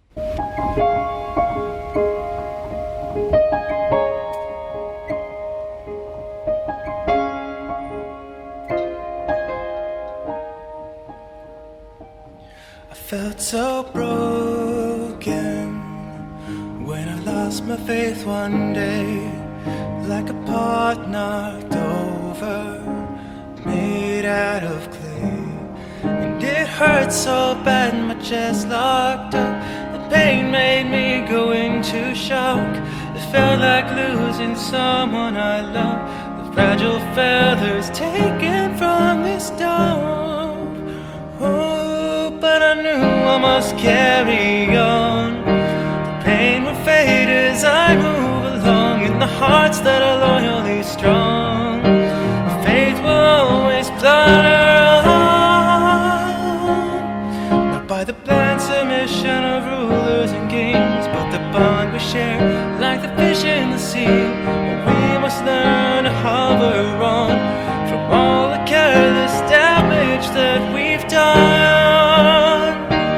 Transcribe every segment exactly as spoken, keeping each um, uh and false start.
I felt so broken when I lost my faith one day, like a pot knocked over, made out of clay. And it hurt so bad, my chest locked up. The pain made me go into shock. It felt like losing someone I love, the fragile feathers taken from this dove. Oh, but I knew I must carry on. The pain will fade as I move along, in the hearts that are loyally strong. Faith will always flutter on, not by the blind submission of rulers and kings, but the bond we share, like the fish in the sea. We must learn to hover on from all the careless damage that we've done.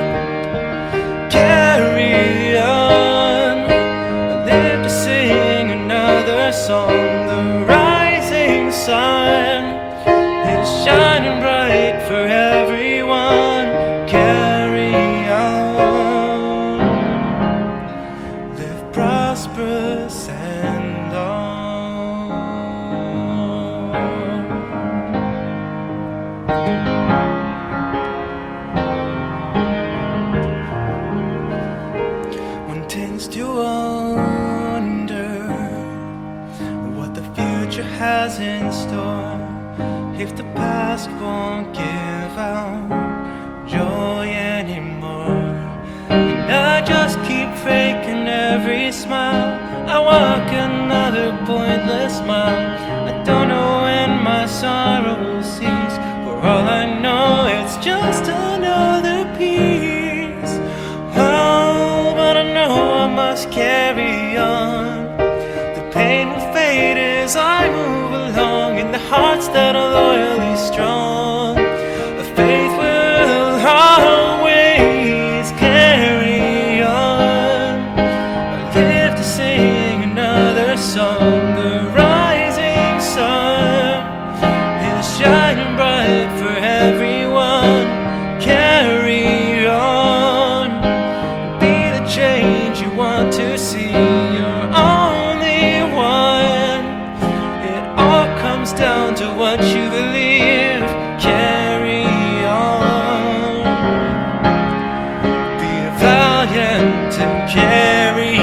Carry on, I live to sing another song. The rising sun is shining bright for everyone. Carry on, live prosperous and long. One tends to wonder what the future has in store, if the past won't give out joy anymore. And I just keep faking every smile. I walk another pointless mile. I don't know when my sorrow will cease. For all I know, it's just another piece. Oh, but I know I must carry on. The pain will fade as I move along, in the hearts that are loyally strong. The faith will always carry on. I live to sing another song. The rising sun is shining bright for everyone. Carry on, be the change you want to see. You're only one. It all comes down to what you believe. Carry on, be valiant and carry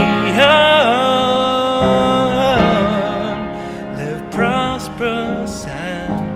on. Live prosperous and